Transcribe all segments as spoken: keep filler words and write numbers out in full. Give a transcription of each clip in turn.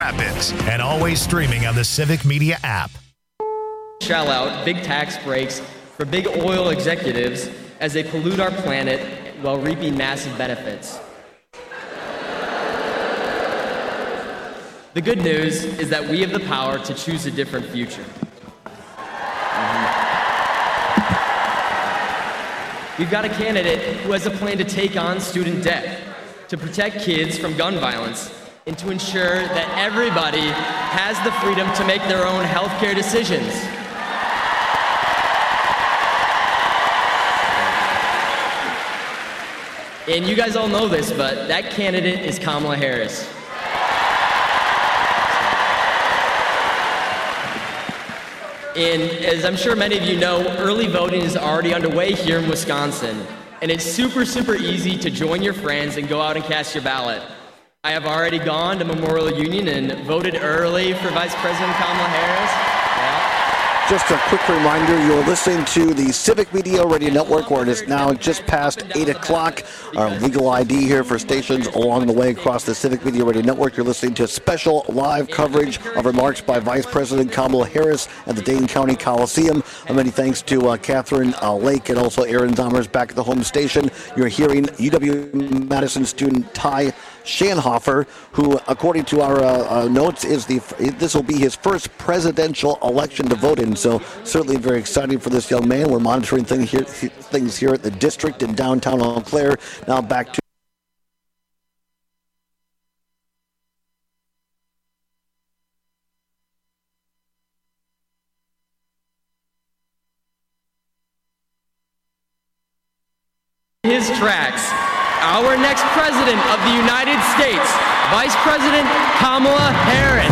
Rapids, and always streaming on the Civic Media app. Shell out big tax breaks for big oil executives as they pollute our planet while reaping massive benefits. The good news is that we have the power to choose a different future. We've got a candidate who has a plan to take on student debt, to protect kids from gun violence, and to ensure that everybody has the freedom to make their own healthcare decisions. And you guys all know this, but that candidate is Kamala Harris. And as I'm sure many of you know, early voting is already underway here in Wisconsin. And it's super, super easy to join your friends and go out and cast your ballot. I have already gone to Memorial Union and voted early for Vice President Kamala Harris. Yeah. Just a quick reminder, you're listening to the Civic Media Radio Network, where it is now just past eight o'clock. Our legal I D here for stations along the way across the Civic Media Radio Network. You're listening to special live coverage of remarks by Vice President Kamala Harris at the Dane County Coliseum. And many thanks to uh, Catherine uh, Lake and also Aaron Zomers back at the home station. You're hearing U W-Madison student Ty Schanhofer, who, according to our uh, uh, notes, is the this will be his first presidential election to vote in. So certainly very exciting for this young man. We're monitoring things here, things here at the district in downtown Eau Claire. Now back to his tracks. Our next president of the United States, Vice President Kamala Harris.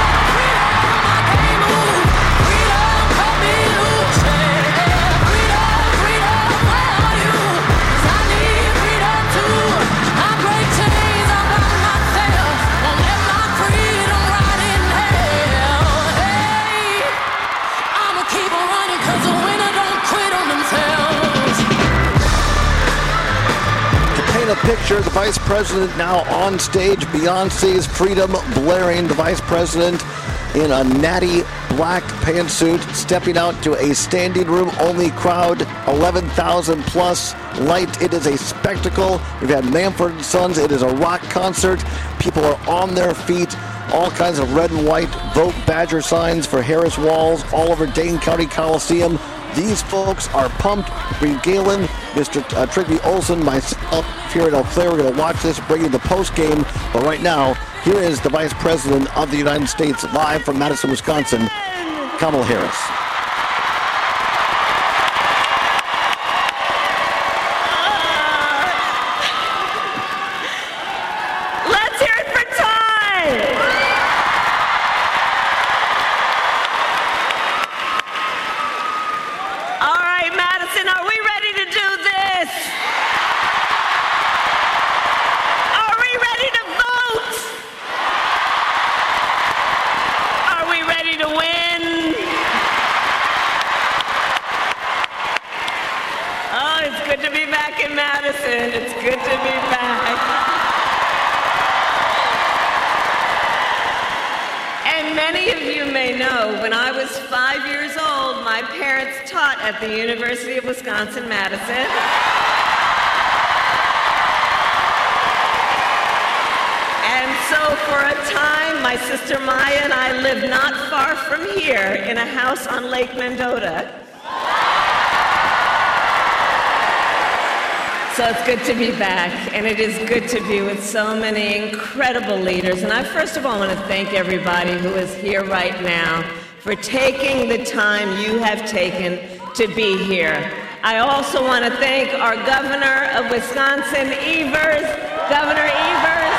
a picture, the Vice President now on stage, Beyonce's Freedom blaring, the Vice President in a natty black pantsuit, stepping out to a standing room only crowd, eleven thousand plus light. It is a spectacle. We've had Mumford and Sons. It is a rock concert. People are on their feet. All kinds of red and white Vote Badger signs for Harris Walls all over Dane County Coliseum. These folks are pumped. Reed Galen, Mister Uh, Trigby Olson, myself here at Eau Claire. We're going to watch this, bring you the post game. But right now, here is the Vice President of the United States live from Madison, Wisconsin, Kamala Harris. Let's hear it for Ty! All right, Madison, are we ready to do this? Are we ready to vote? Are we ready to win? Oh, it's good to be back in Madison. It's good to be back. And many of you may know, when I was five years old, my parents taught at the University of Wisconsin-Madison. And so for a time, my sister Maya and I lived not far from here in a house on Lake Mendota. So it's good to be back, and it is good to be with so many incredible leaders. And I first of all want to thank everybody who is here right now for taking the time you have taken to be here. I also want to thank our Governor of Wisconsin, Evers, Governor Evers.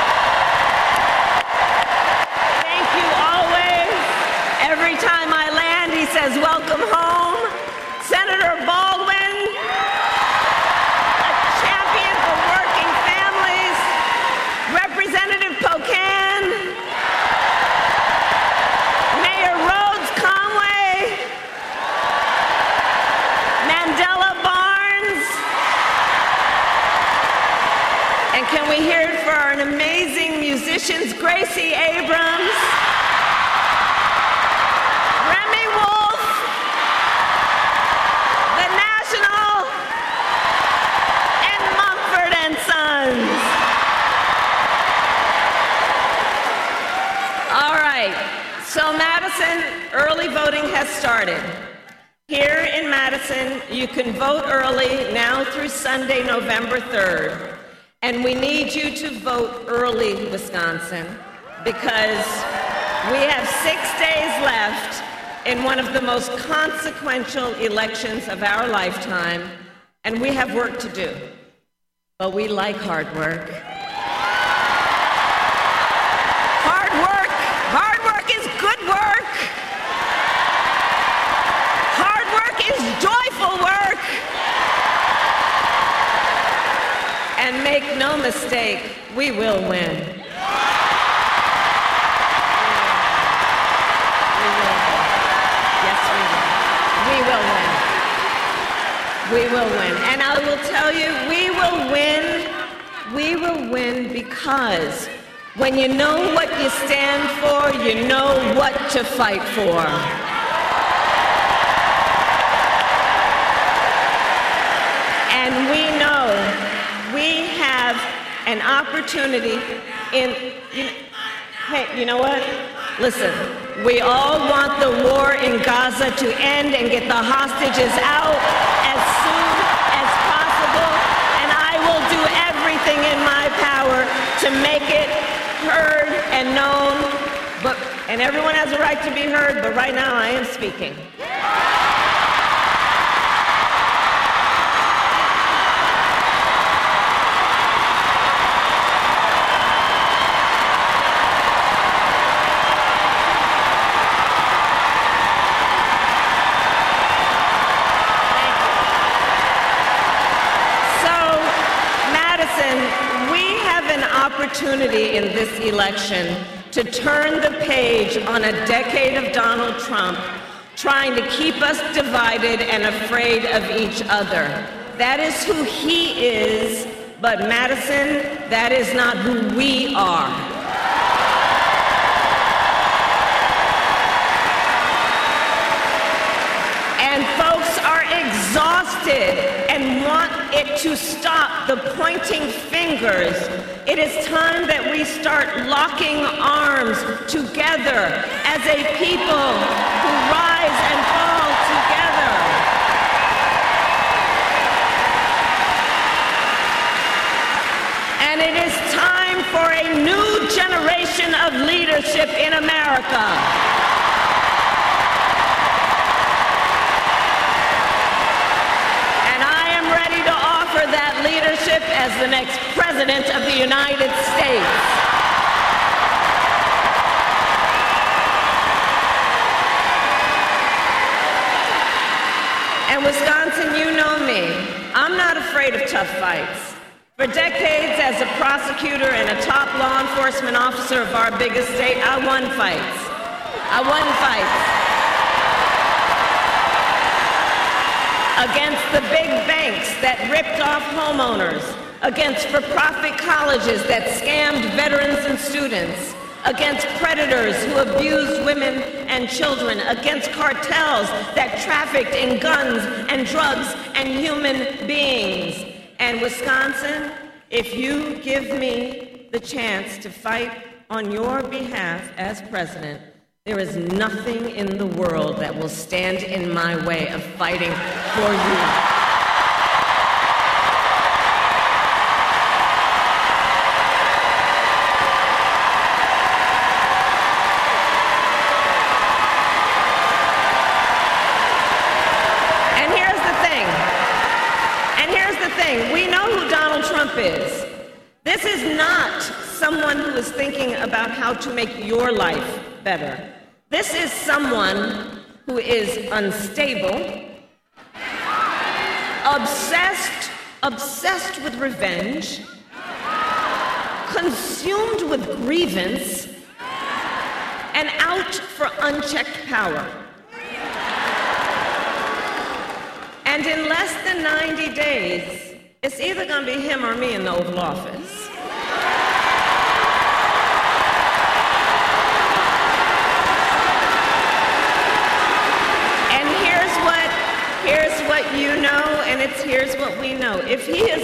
Thank you always. Every time I land, he says, "Welcome home." Senator Baldwin, a champion for working families. Representative Pocan, Mayor Rhodes Conway, Mandela Barnes, and can we hear it right, so Madison, early voting has started. Here in Madison, you can vote early now through Sunday, November third. And we need you to vote early, Wisconsin, because we have six days left in one of the most consequential elections of our lifetime, and we have work to do. But we like hard work. Hard work, hard work is good work. Hard work is joyful work. And make no mistake, we will win. We will. Yes, we will. We will win. We will win. And I will tell you, we will win. We will win because when you know what you stand for, you know what to fight for. And we know we have an opportunity in, you know, hey, you know what? Listen, we all want the war in Gaza to end and get the hostages out as soon as possible, and I will do everything in my power to make it heard and known, but, and everyone has a right to be heard, but right now I am speaking. Opportunity in this election to turn the page on a decade of Donald Trump trying to keep us divided and afraid of each other. That is who he is, but Madison, that is not who we are. And folks are exhausted and want it to stop the pointing fingers. It is time that we start locking arms together as a people who rise and fall together. And it is time for a new generation of leadership in America. That leadership as the next president of the United States. And Wisconsin, you know me. I'm not afraid of tough fights. For decades as a prosecutor and a top law enforcement officer of our biggest state, I won fights. I won fights. Against the big banks that ripped off homeowners, against for-profit colleges that scammed veterans and students, against predators who abused women and children, against cartels that trafficked in guns and drugs and human beings. And Wisconsin, if you give me the chance to fight on your behalf as president, there is nothing in the world that will stand in my way of fighting for you. And here's the thing. And here's the thing. We know who Donald Trump is. This is not someone who is thinking about how to make your life better. This is someone who is unstable, obsessed, obsessed with revenge, consumed with grievance, and out for unchecked power. And in less than ninety days, it's either going to be him or me in the Oval Office. Here's what you know, and it's here's what we know. If he is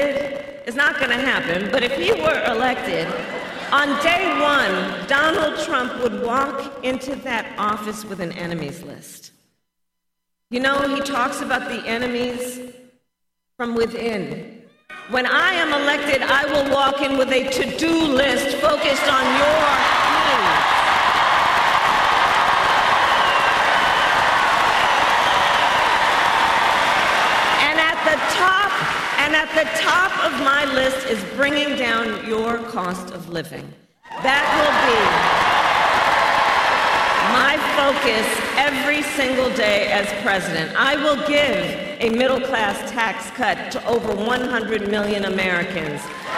elected, it's not going to happen, but if he were elected, on day one, Donald Trump Trump would walk into that office with an enemies list. You know, he talks about the enemies from within. When I am elected, I will walk in with a to-do list focused on your needs. And at the top, and at the top of my list is bringing down your cost of living. That will be my focus every single day as president. I will give a middle-class tax cut to over one hundred million Americans.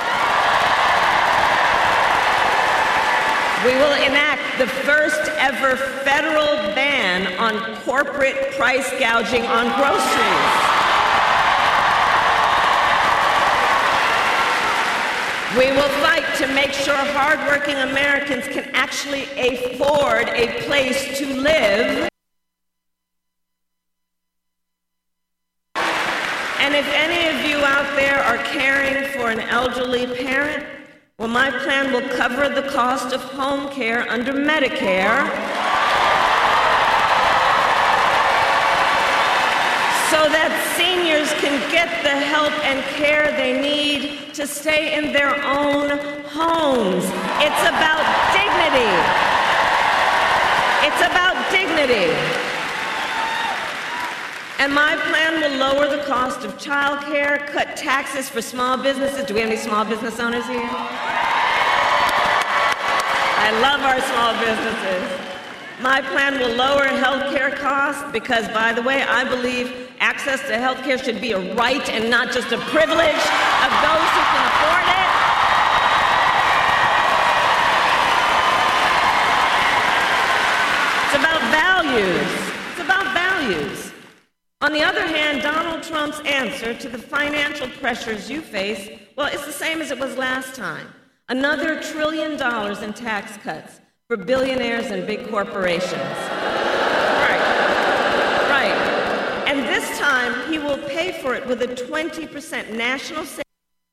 We will enact the first ever federal ban on corporate price gouging on groceries. We will fight to make sure hardworking Americans can actually afford a place to live. And if any of you out there are caring for an elderly parent, well, my plan will cover the cost of home care under Medicare so that seniors can get the help and care they need to stay in their own homes. It's about dignity. It's about dignity. And my plan will lower the cost of child care, cut taxes for small businesses. Do we have any small business owners here? I love our small businesses. My plan will lower health care costs because, by the way, I believe access to health care should be a right and not just a privilege of those who can afford it. It's about values. It's about values. On the other hand, Donald Trump's answer to the financial pressures you face, well, it's the same as it was last time. Another trillion dollars in tax cuts for billionaires and big corporations. Right. Right. And this time, he will pay for it with a twenty percent national savings.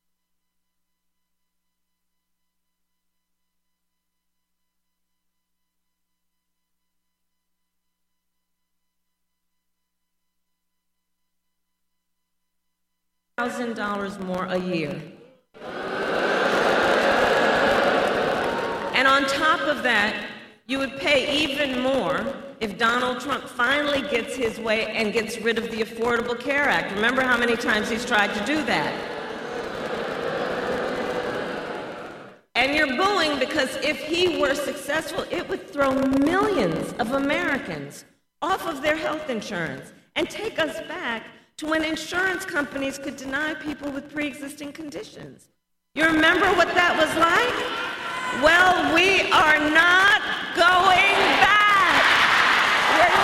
one thousand dollars more a year. And on top of that, you would pay even more if Donald Trump finally gets his way and gets rid of the Affordable Care Act. Remember how many times he's tried to do that. And you're booing because if he were successful, it would throw millions of Americans off of their health insurance and take us back to when insurance companies could deny people with pre-existing conditions. You remember what that was like? Well, we are not going back. We're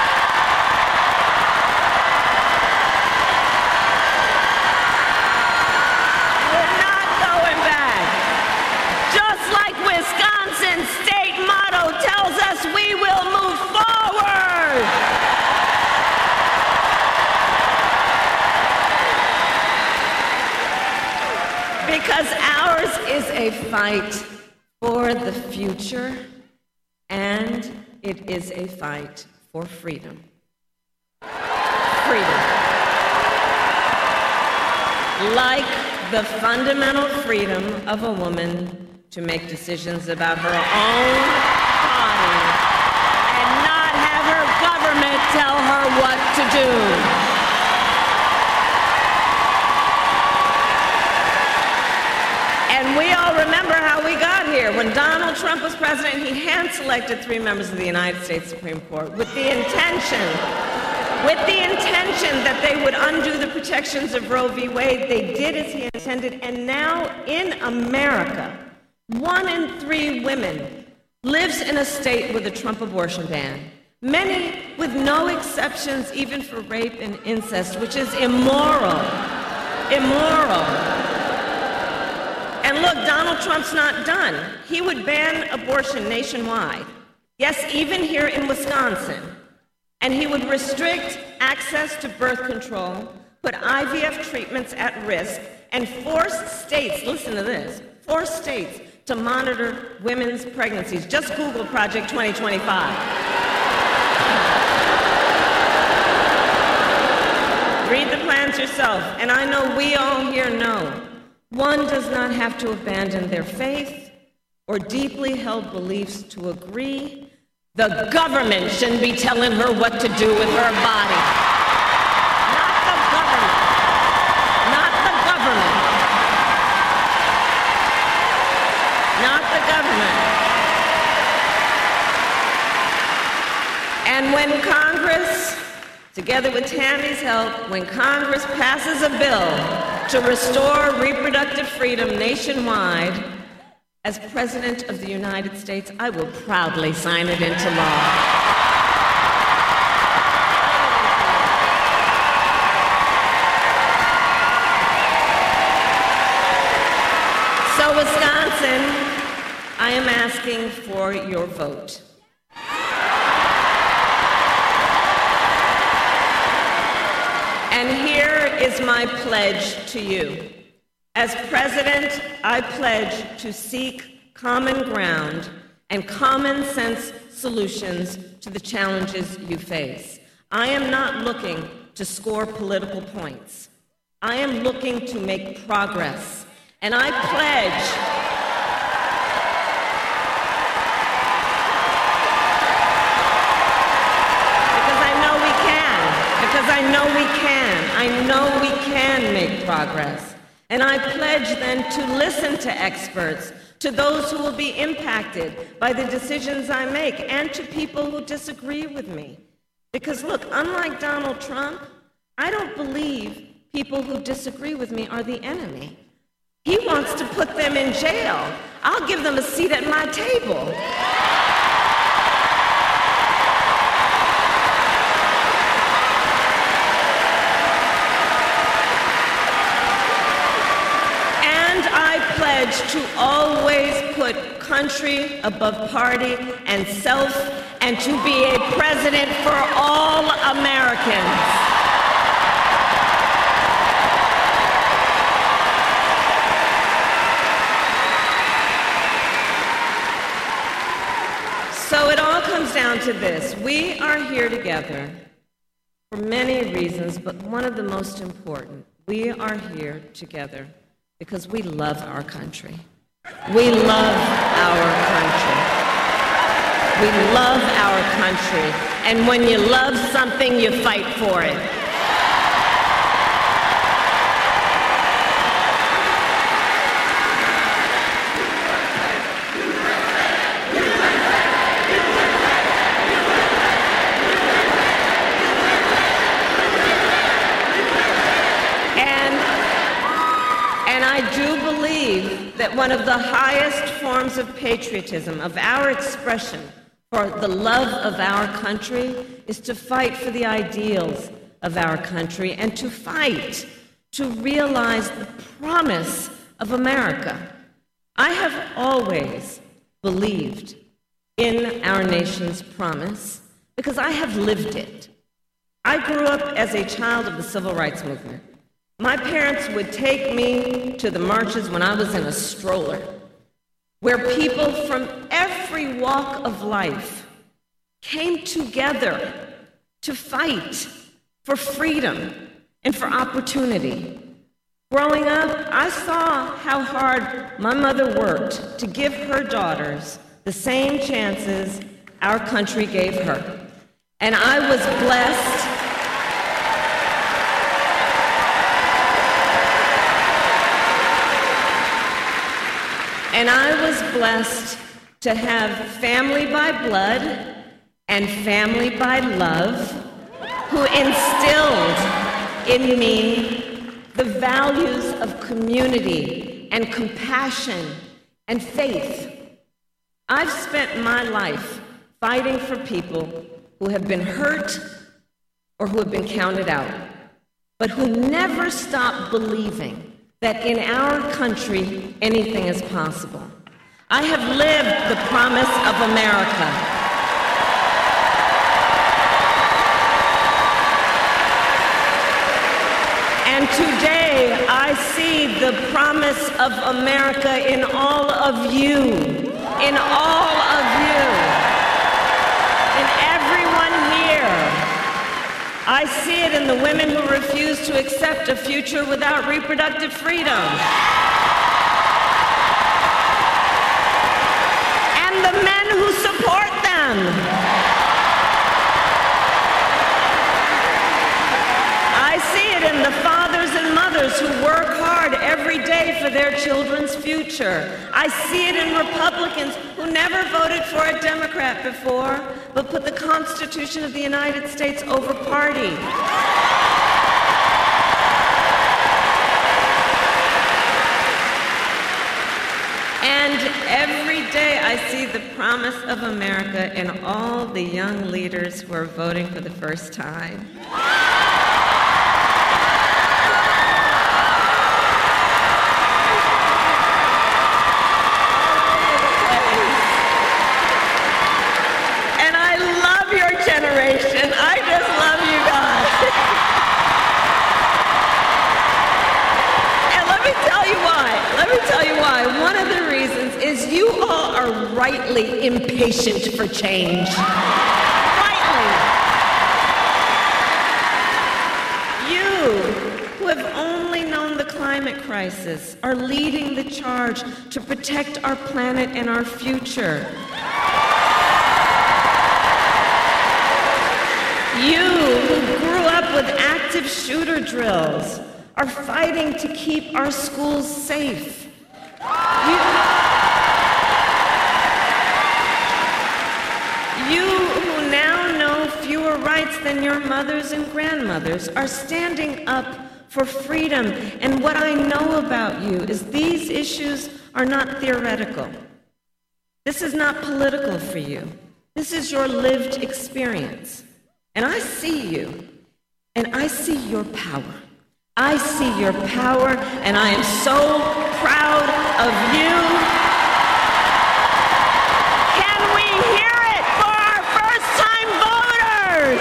We're not going back. Just like Wisconsin's state motto tells us, we will move forward. Because ours is a fight for the future, and it is a fight for freedom. Freedom. Like the fundamental freedom of a woman to make decisions about her own body and not have her government tell her what to do. And we all remember how we got here. When Donald Trump was president, he hand-selected three members of the United States Supreme Court with the intention, with the intention that they would undo the protections of Roe v. Wade. They did as he intended, and now in America, one in three women lives in a state with a Trump abortion ban. Many with no exceptions, even for rape and incest, which is immoral. Immoral. And look, Donald Trump's not done. He would ban abortion nationwide. Yes, even here in Wisconsin. And he would restrict access to birth control, put I V F treatments at risk, and force states, listen to this, force states to monitor women's pregnancies. Just Google Project twenty twenty-five. Read the plans yourself, and I know we all here know one does not have to abandon their faith or deeply held beliefs to agree. The government shouldn't be telling her what to do with her body. Not the government. Not the government. Not the government. And when Congress, together with Tammy's help, when Congress passes a bill to restore reproductive freedom nationwide, as President of the United States, I will proudly sign it into law. So, Wisconsin, I am asking for your vote. And here is my pledge to you. As president, I pledge to seek common ground and common sense solutions to the challenges you face. I am not looking to score political points. I am looking to make progress. And I pledge because I know we can, because I know we can, I know we can make progress. And I pledge then to listen to experts, to those who will be impacted by the decisions I make, and to people who disagree with me. Because look, unlike Donald Trump, I don't believe people who disagree with me are the enemy. He wants to put them in jail. I'll give them a seat at my table. To always put country above party and self, and to be a president for all Americans. So it all comes down to this. We are here together for many reasons, but one of the most important, we are here together because we love our country. We love our country. We love our country. And when you love something, you fight for it. I do believe that one of the highest forms of patriotism, of our expression for the love of our country, is to fight for the ideals of our country and to fight to realize the promise of America. I have always believed in our nation's promise because I have lived it. I grew up as a child of the Civil Rights Movement. My parents would take me to the marches when I was in a stroller, where people from every walk of life came together to fight for freedom and for opportunity. Growing up, I saw how hard my mother worked to give her daughters the same chances our country gave her. And I was blessed And I was blessed to have family by blood and family by love who instilled in me the values of community and compassion and faith. I've spent my life fighting for people who have been hurt or who have been counted out, but who never stop believing that in our country, anything is possible. I have lived the promise of America. And today, I I see the promise of America in all of you, in all of you, in everyone here. I see it in the women who refuse to accept a future without reproductive freedom. And the men who support them. I see it in the fathers and mothers who work hard every day for their children's future. I see it in Republicans who never voted for a Democrat before, but put the Constitution of the United States over party. And every day I see the promise of America in all the young leaders who are voting for the first time. Generation. I just love you guys. And let me tell you why. Let me tell you why. One of the reasons is you all are rightly impatient for change. Rightly. You, who have only known the climate crisis, are leading the charge to protect our planet and our future. You, who grew up with active shooter drills, are fighting to keep our schools safe. You, you who now know fewer rights than your mothers and grandmothers, are standing up for freedom. And what I know about you is these issues are not theoretical. This is not political for you. This is your lived experience. And I see you, and I see your power. I see your power, and I am so proud of you. Can we hear it for our first-time voters?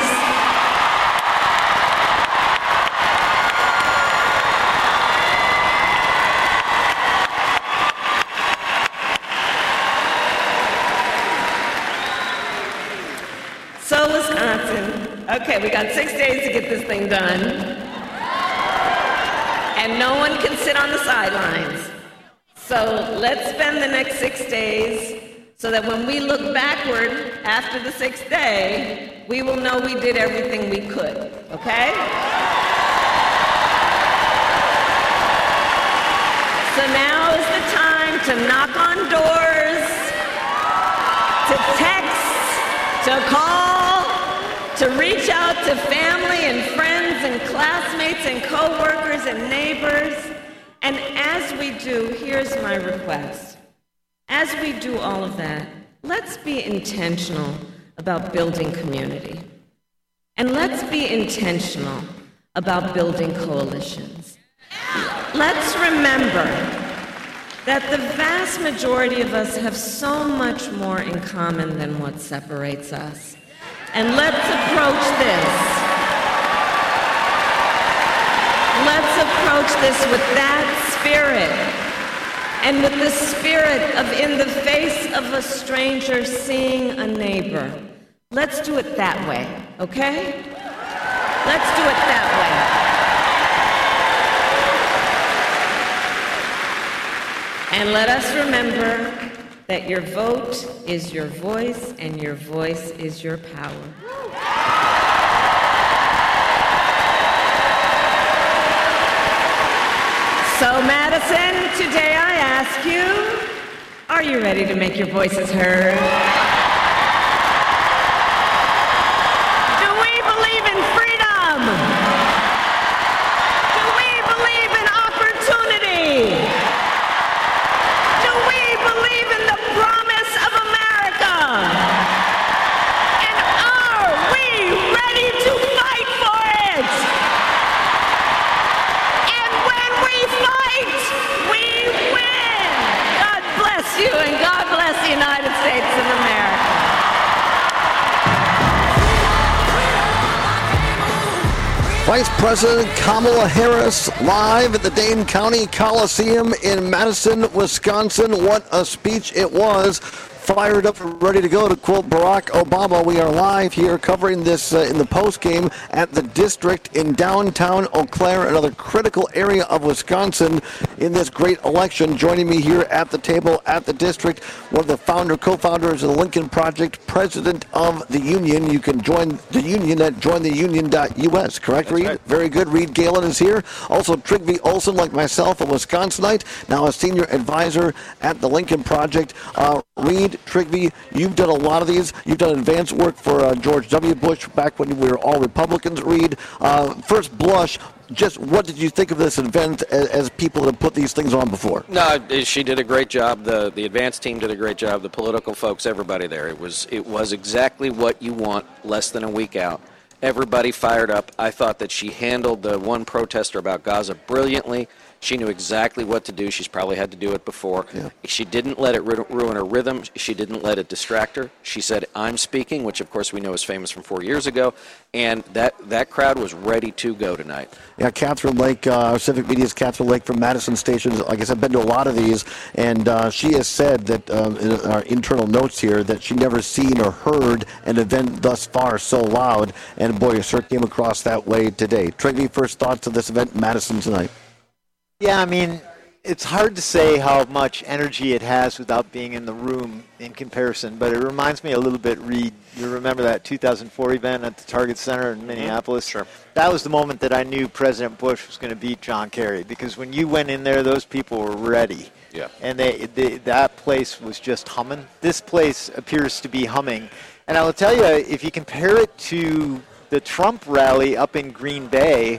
So, Wisconsin. Okay, we got six days to get this thing done. And no one can sit on the sidelines. So let's spend the next six days so that when we look backward after the sixth day, we will know we did everything we could, okay? So now is the time to knock on doors, to text, to call, to reach out to family and friends and classmates and co-workers and neighbors. And as we do, here's my request. As we do all of that, let's be intentional about building community. And let's be intentional about building coalitions. Let's remember that the vast majority of us have so much more in common than what separates us. And let's approach this. Let's approach this with that spirit. And with the spirit of in the face of a stranger seeing a neighbor. Let's do it that way, okay? Let's do it that way. And let us remember that your vote is your voice, and your voice is your power. So, Madison, today I ask you, are you ready to make your voices heard? Do we believe in freedom? Do we believe in opportunity? Do we believe in the promise of America? And are we ready to fight for it? And when we fight, we win. God bless you, and God bless the United States of America. Vice President Kamala Harris live at the Dane County Coliseum in Madison, Wisconsin. What a speech it was. Fired up and ready to go, to quote Barack Obama. We are live here covering this uh, in the postgame at the District in downtown Eau Claire, another critical area of Wisconsin in this great election. Joining me here at the table at the District, one of the founder, co-founders of the Lincoln Project, president of the union. You can join the union at join the union dot U S, correct, That's Reed? right. Very good. Reed Galen is here. Also, Trygve Olsen, like myself, a Wisconsinite, now a senior advisor at the Lincoln Project. Uh, Reed, Trygve, you've done a lot of these. You've done advanced work for uh, George W. Bush back when we were all Republicans. Reed, uh, first blush, just what did you think of this event as, as people that have put these things on before? No, she did a great job. The the advanced team did a great job. The political folks, everybody there. It was it was exactly what you want less than a week out. Everybody fired up. I thought that she handled the one protester about Gaza brilliantly. She knew exactly what to do. She's probably had to do it before. Yeah. She didn't let it ru- ruin her rhythm. She didn't let it distract her. She said, I'm speaking, which, of course, we know is famous from four years ago. And that, that crowd was ready to go tonight. Yeah, Catherine Lake, uh, Civic Media's Catherine Lake from Madison Station. Like I said, I've been to a lot of these. And uh, she has said that, um, in our internal notes here, that she never seen or heard an event thus far so loud. And, boy, it sure came across that way today. Trygve, first thoughts of this event in Madison tonight? Yeah, I mean, it's hard to say how much energy it has without being in the room in comparison, but it reminds me a little bit, Reed, you remember that two thousand four event at the Target Center in Minneapolis? Sure. That was the moment that I knew President Bush was going to beat John Kerry, because when you went in there, those people were ready. Yeah. And they, they that place was just humming. This place appears to be humming. And I will tell you, if you compare it to the Trump rally up in Green Bay,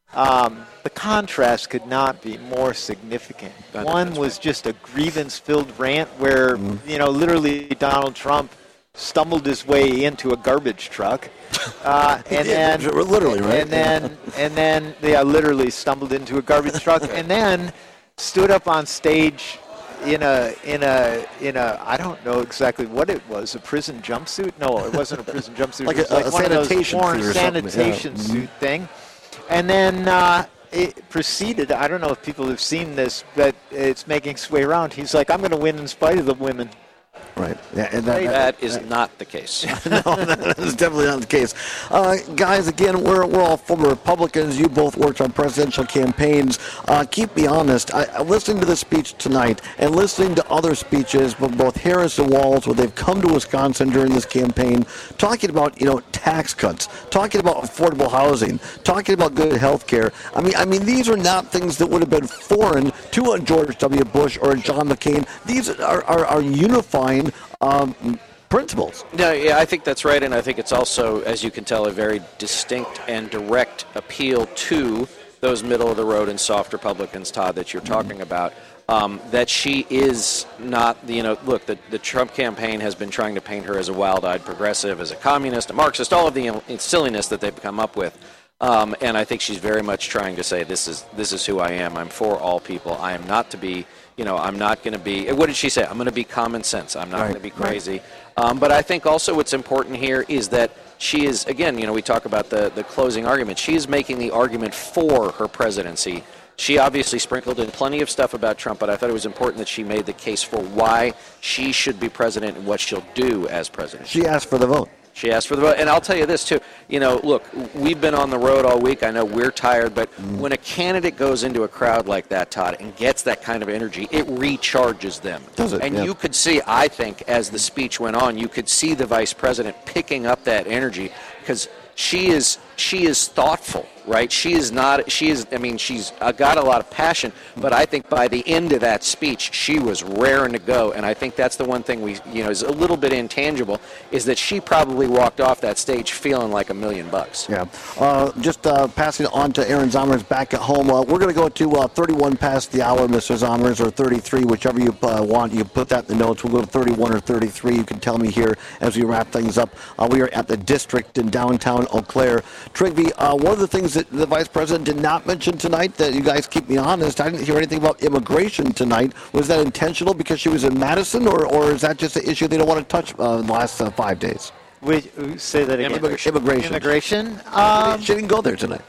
Um, the contrast could not be more significant. One was just a grievance-filled rant where, mm-hmm. you know, literally Donald Trump stumbled his way into a garbage truck, uh, and then literally, right? And then, and then, yeah, literally stumbled into a garbage truck, and then stood up on stage in a in a in a I don't know exactly what it was, a prison jumpsuit. No, it wasn't a prison jumpsuit. like it was a, like a one sanitation of those orange sanitation yeah. suit thing. And then uh, it proceeded, I don't know if people have seen this, but it's making its way around. He's like, I'm going to win in spite of the women. Right. Yeah, and that, that that is that, not the case. No, that is definitely not the case. Uh, guys, again, we're we're all former Republicans. You both worked on presidential campaigns. Uh, keep me honest. I, I, listening to this speech tonight and listening to other speeches from both Harris and Walz, where they've come to Wisconsin during this campaign, talking about, you know, tax cuts, talking about affordable housing, talking about good health care. I mean, I mean, these are not things that would have been foreign to a George W. Bush or a John McCain. These are are, are unifying Um, principles. No, yeah, I think that's right, and I think it's also, as you can tell, a very distinct and direct appeal to those middle-of-the-road and soft Republicans, Todd, that you're talking mm-hmm. about, um, that she is not, you know, look, the, the Trump campaign has been trying to paint her as a wild-eyed progressive, as a communist, a Marxist, all of the you know, silliness that they've come up with. Um, and I think she's very much trying to say, this is this is who I am. I'm for all people. I am not to be, you know, I'm not going to be, what did she say? I'm going to be common sense. I'm not right. going to be crazy. Right. Um, but I think also what's important here is that she is, again, you know, we talk about the, the closing argument. She is making the argument for her presidency. She obviously sprinkled in plenty of stuff about Trump, but I thought it was important that she made the case for why she should be president and what she'll do as president. She asked for the vote. She asked for the vote. And I'll tell you this, too. You know, look, we've been on the road all week. I know we're tired. But mm. when a candidate goes into a crowd like that, Todd, and gets that kind of energy, it recharges them. Does it? And yeah. you could see, I think, as the speech went on, you could see the vice president picking up that energy because she is she is thoughtful, right? She is not, she is, I mean, she's got a lot of passion, but I think by the end of that speech, she was raring to go, and I think that's the one thing we, you know, is a little bit intangible, is that she probably walked off that stage feeling like a million bucks. Yeah. Uh, just uh, passing it on to Aaron Zomers back at home. Uh, we're going to go to uh, thirty-one past the hour, Mister Zomers, or thirty-three, whichever you uh, want. You put that in the notes. We'll go to thirty-one or thirty-three. You can tell me here as we wrap things up. Uh, we are at the District in downtown Eau Claire. Trygve, uh, one of the things that the Vice President did not mention tonight, that you guys keep me honest, I didn't hear anything about immigration tonight. Was that intentional because she was in Madison, or, or is that just an issue they don't want to touch uh, in the last uh, five days? Wait, say that again. Immigration. Immigration. Immigration? Um, she didn't go there tonight.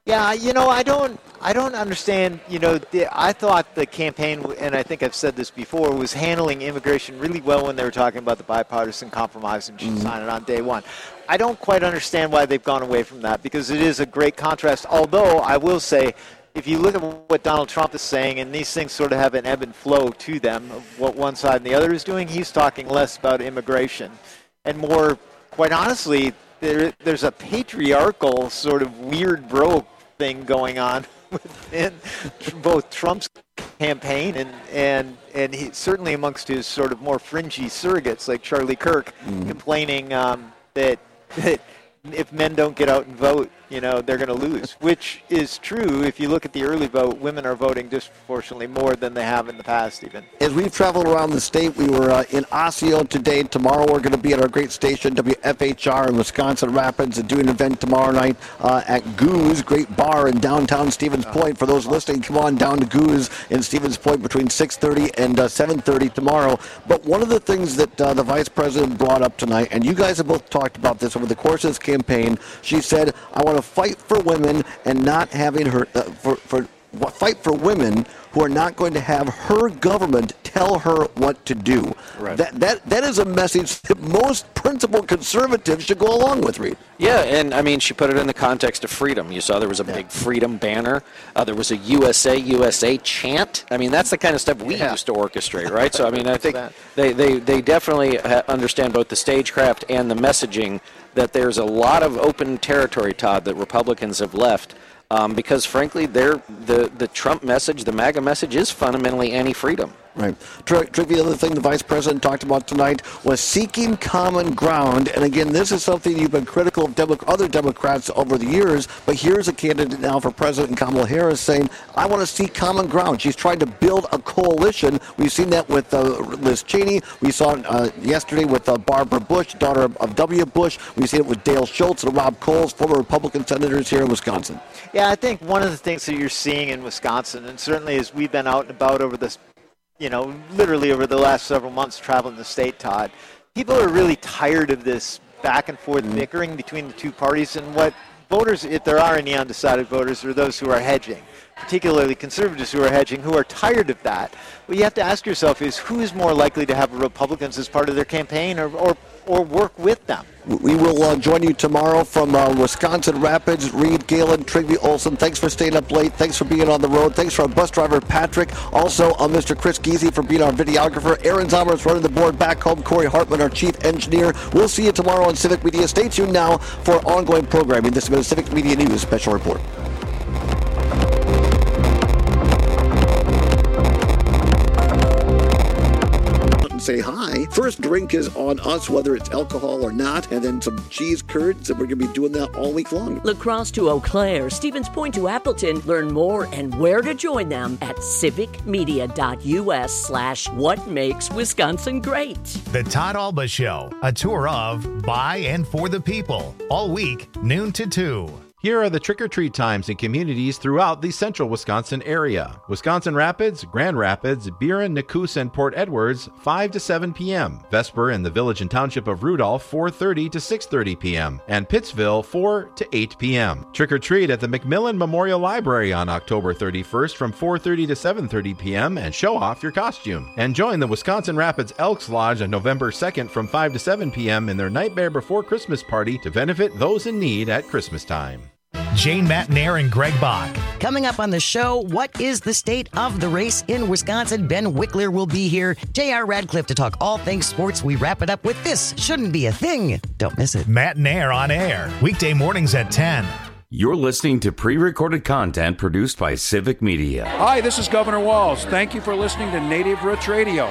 Yeah, you know, I don't, I don't understand. You know, the, I thought the campaign, and I think I've said this before, was handling immigration really well when they were talking about the bipartisan compromise and should mm. sign it on day one. I don't quite understand why they've gone away from that, because it is a great contrast. Although I will say, if you look at what Donald Trump is saying, and these things sort of have an ebb and flow to them, of what one side and the other is doing, he's talking less about immigration and more, quite honestly, there, there's a patriarchal sort of weird bro thing going on within both Trump's campaign and and and he, certainly amongst his sort of more fringy surrogates like Charlie Kirk, mm. complaining um, that that if men don't get out and vote, you know, they're going to lose, which is true. If you look at the early vote, women are voting disproportionately more than they have in the past even. As we've traveled around the state, we were uh, in Osseo today. Tomorrow we're going to be at our great station, W F H R in Wisconsin Rapids, and doing an event tomorrow night uh, at Goose, great bar in downtown Stevens Point. For those listening, come on down to Goose in Stevens Point between six thirty and uh, seven thirty tomorrow. But one of the things that uh, the Vice President brought up tonight, and you guys have both talked about this over the course of this campaign, she said, I want to fight for women and not having her, uh, for, for fight for women who are not going to have her government tell her what to do. Right. That that that is a message that most principled conservatives should go along with, Reed. Yeah, and I mean, she put it in the context of freedom. You saw there was a yeah. big freedom banner. Uh, there was a U S A, U S A chant. I mean, that's the kind of stuff we yeah. used to orchestrate, right? So, I mean, I think they, they, they definitely understand both the stagecraft and the messaging, that there's a lot of open territory, Todd, that Republicans have left. Um, because, frankly, they're, the, the Trump message, the MAGA message, is fundamentally anti-freedom. Right. Trick, the other thing the Vice President talked about tonight was seeking common ground. And again, this is something you've been critical of Demo- other Democrats over the years, but here's a candidate now for President Kamala Harris saying, I want to seek common ground. She's trying to build a coalition. We've seen that with uh, Liz Cheney. We saw it uh, yesterday with uh, Barbara Bush, daughter of, of W. Bush. We've seen it with Dale Schultz and Rob Coles, former Republican senators here in Wisconsin. Yeah, I think one of the things that you're seeing in Wisconsin, and certainly as we've been out and about over this, you know, literally over the last several months traveling the state, Todd, people are really tired of this back and forth mm-hmm. bickering between the two parties. And what voters, if there are any undecided voters, are those who are hedging, particularly conservatives who are hedging, who are tired of that. What you have to ask yourself is, who is more likely to have Republicans as part of their campaign or, or, or work with them? We will uh, join you tomorrow from uh, Wisconsin Rapids. Reed Galen, Trigby Olson, thanks for staying up late. Thanks for being on the road. Thanks for our bus driver, Patrick. Also, uh, Mister Chris Geezy for being our videographer. Aaron Zommer is running the board back home. Corey Hartman, our chief engineer. We'll see you tomorrow on Civic Media. Stay tuned now for ongoing programming. This has been a Civic Media News Special Report. Say hi. First drink is on us, whether it's alcohol or not, and then some cheese curds, and we're going to be doing that all week long. La Crosse to Eau Claire, Stevens Point to Appleton. Learn more and where to join them at civicmedia.us slash what makes Wisconsin great. The Todd Alba Show, a tour of, by, and for the people, all week, noon to two. Here are the trick-or-treat times in communities throughout the central Wisconsin area. Wisconsin Rapids, Grand Rapids, Buren, Nacoos, and Port Edwards, five to seven p.m. Vesper in the village and township of Rudolph, four thirty to six thirty p.m. And Pittsville, four to eight p.m. Trick-or-treat at the McMillan Memorial Library on October thirty-first from four thirty to seven thirty p.m. and show off your costume. And join the Wisconsin Rapids Elks Lodge on November second from five to seven p.m. in their Nightmare Before Christmas party to benefit those in need at Christmas time. Jane Matnair and Greg Bach. Coming up on the show, what is the state of the race in Wisconsin? Ben Wickler will be here. J R Radcliffe to talk all things sports. We wrap it up with This Shouldn't Be a Thing. Don't miss it. Matnair on air, weekday mornings at ten. You're listening to pre-recorded content produced by Civic Media. Hi, this is Governor Walz. Thank you for listening to Native Roots Radio.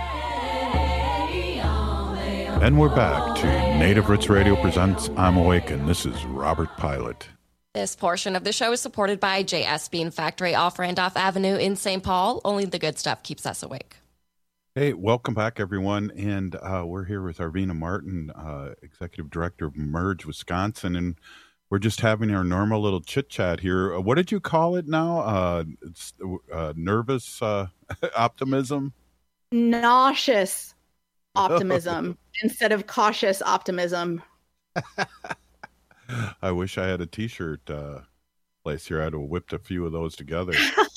And we're back to Native Roots Radio presents I'm Awakened. This is Robert Pilot. This portion of the show is supported by J S Bean Factory off Randolph Avenue in Saint Paul. Only the good stuff keeps us awake. Hey, welcome back, everyone. And uh, we're here with Arvina Martin, uh, Executive Director of Merge Wisconsin. And we're just having our normal little chit-chat here. Uh, what did you call it now? Uh, it's uh, nervous uh, optimism? Nauseous optimism instead of cautious optimism. I wish I had a T-shirt uh, place here. I'd have whipped a few of those together.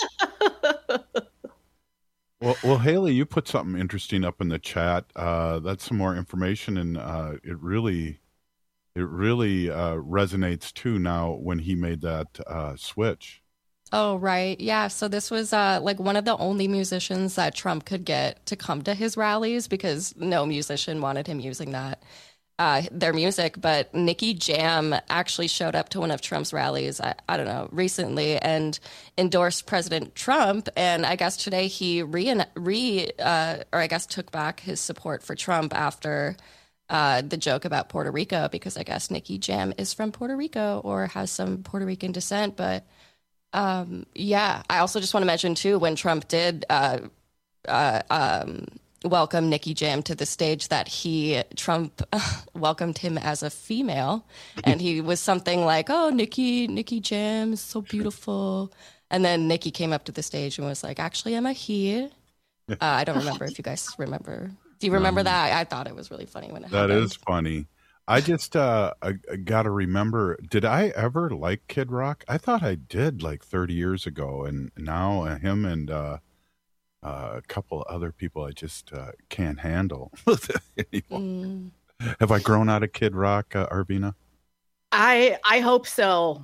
well, well, Haley, you put something interesting up in the chat. Uh, that's some more information, and uh, it really, it really uh, resonates too now when he made that uh, switch. Oh, right. Yeah. So this was uh, like one of the only musicians that Trump could get to come to his rallies because no musician wanted him using that, uh, their music. But Nicky Jam actually showed up to one of Trump's rallies, I, I don't know, recently and endorsed President Trump. And I guess today he re, re uh, or I guess took back his support for Trump after uh, the joke about Puerto Rico, because I guess Nicky Jam is from Puerto Rico or has some Puerto Rican descent. But Um, yeah, I also just want to mention, too, when Trump did uh, uh, um, welcome Nicky Jam to the stage, that he, Trump welcomed him as a female. And he was something like, oh, Nicky, Nicky Jam is so beautiful. And then Nicky came up to the stage and was like, actually, I'm a he. Uh, I don't remember if you guys remember. Do you remember um, that? I, I thought it was really funny when it that happened. That is funny. I just uh, I, I got to remember, did I ever like Kid Rock? I thought I did like thirty years ago. And now uh, him and uh, uh, a couple other people I just uh, can't handle anymore. Mm. Have I grown out of Kid Rock, uh, Arvina? I I hope so.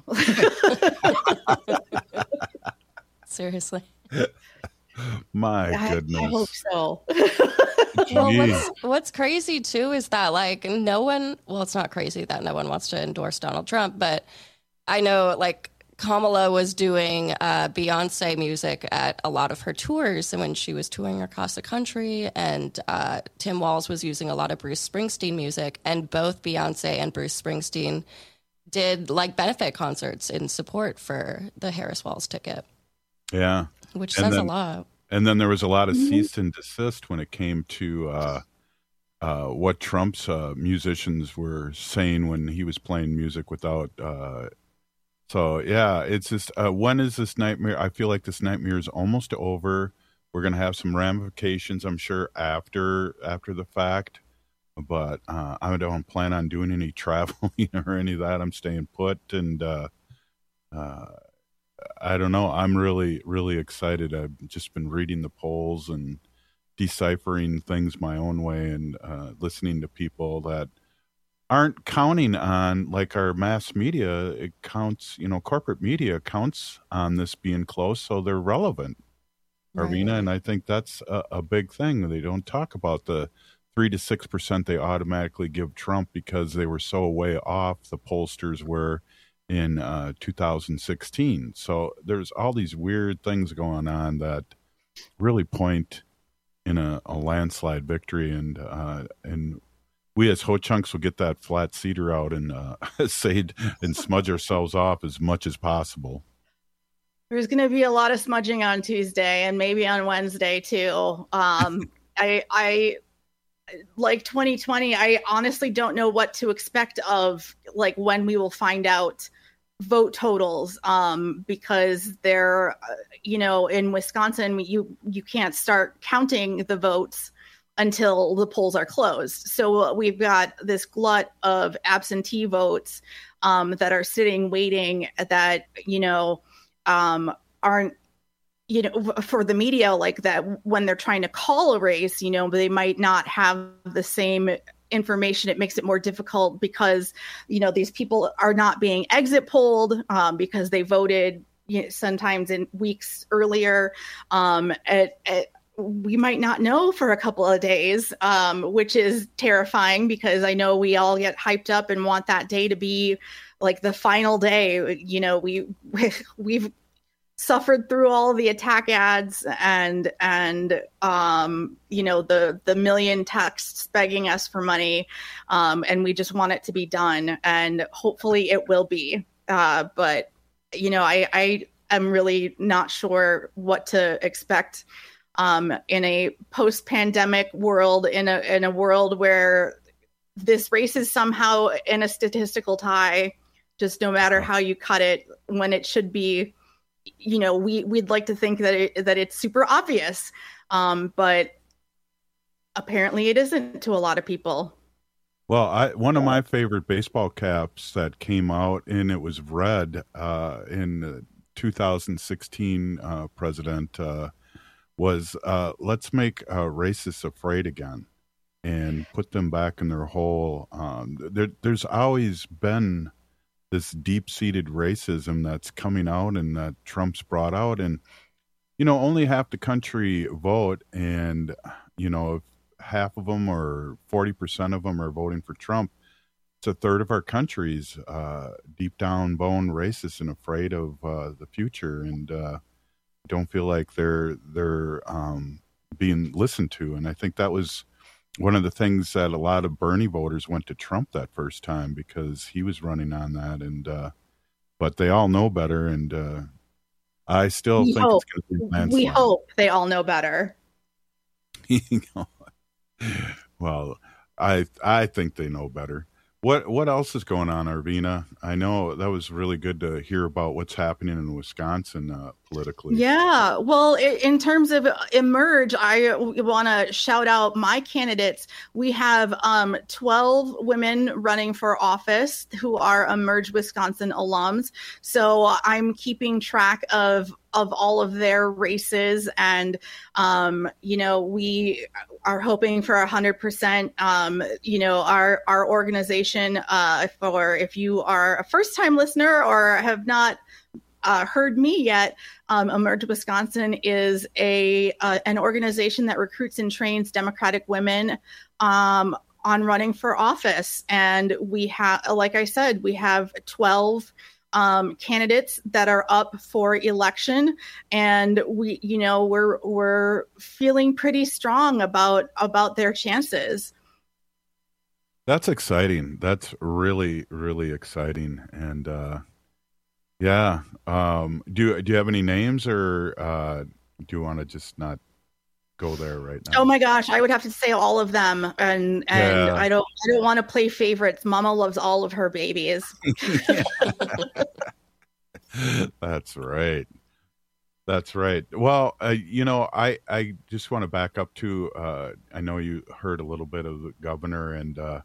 Seriously. My I, goodness. I hope so. Well, what's, what's crazy, too, is that, like, no one, well, it's not crazy that no one wants to endorse Donald Trump, but I know, like, Kamala was doing uh, Beyonce music at a lot of her tours, and when she was touring across the country, and uh, Tim Walz was using a lot of Bruce Springsteen music, and both Beyonce and Bruce Springsteen did, like, benefit concerts in support for the Harris Walz ticket. Yeah. Which and says then, a lot. And then there was a lot of cease and desist when it came to uh, uh, what Trump's uh, musicians were saying when he was playing music without. Uh, so, yeah, it's just, uh, when is this nightmare? I feel like this nightmare is almost over. We're going to have some ramifications, I'm sure, after after the fact. But uh, I don't plan on doing any traveling or any of that. I'm staying put. And uh, uh, I don't know. I'm really, really excited. I've just been reading the polls and deciphering things my own way and uh, listening to people that aren't counting on, like our mass media. It counts, you know, corporate media counts on this being close, so they're relevant, right. Arvina. And I think that's a, a big thing. They don't talk about the three to six percent they automatically give Trump because they were so way off, the pollsters were, in uh, two thousand sixteen. So there's all these weird things going on that really point in a, a landslide victory. And uh, and we as Ho Chunks will get that flat cedar out and uh, say and smudge ourselves off as much as possible. There's going to be a lot of smudging on Tuesday and maybe on Wednesday too. Um, I I like twenty twenty. I honestly don't know what to expect of like when we will find out vote totals, um, because they're, uh, you know, in Wisconsin, you you can't start counting the votes until the polls are closed. So we've got this glut of absentee votes um, that are sitting waiting that, you know, um, aren't, you know, for the media, like that when they're trying to call a race, you know, they might not have the same information. It makes it more difficult because, you know, these people are not being exit polled um, because they voted, you know, sometimes in weeks earlier. Um, at, at, we might not know for a couple of days, um, which is terrifying because I know we all get hyped up and want that day to be like the final day. You know, we we've suffered through all of the attack ads and and um you know the the million texts begging us for money, um and we just want it to be done, and hopefully it will be, uh but you know I I am really not sure what to expect um in a post-pandemic world, in a in a world where this race is somehow in a statistical tie, just no matter how you cut it, when it should be, you know, we, we'd like to think that it, that it's super obvious, um, but apparently it isn't to a lot of people. Well, I, one of my favorite baseball caps that came out, and it was red uh, in the two thousand sixteen uh, president, uh, was uh, let's make uh, racists afraid again and put them back in their hole. Um, there, there's always been this deep-seated racism that's coming out and that Trump's brought out. And, you know, only half the country vote, and, you know, if half of them or forty percent of them are voting for Trump, it's a third of our country's uh, deep down bone racist and afraid of uh, the future, and uh, don't feel like they're they're um, being listened to. And I think that was one of the things that a lot of Bernie voters went to Trump that first time, because he was running on that. And uh, but they all know better, and uh, I still we think hope. it's going to be a landslide. We hope they all know better. You know? Well, I I think they know better. What what else is going on, Arvina? I know that was really good to hear about what's happening in Wisconsin uh, politically. Yeah, well, i- in terms of Emerge, I want to shout out my candidates. We have um, twelve women running for office who are Emerge Wisconsin alums. So I'm keeping track of of all of their races, and um, you know, we are hoping for a hundred percent. Um, you know, our our organization. Uh, for if you are a first time listener or have not uh, heard me yet, um, Emerge Wisconsin is a uh, an organization that recruits and trains Democratic women um, on running for office, and we have, like I said, we have twelve. Um, candidates that are up for election, and we, you know, we're we're feeling pretty strong about about their chances. That's exciting. That's really really exciting. And uh, yeah, um, do do you have any names, or uh, do you want to just not go there right now? Oh my gosh, I would have to say all of them, and and Yeah. I don't I don't want to play favorites. Mama loves all of her babies. That's right. That's right. Well, uh, you know, I, I just want to back up to, uh, I know you heard a little bit of the governor, and uh,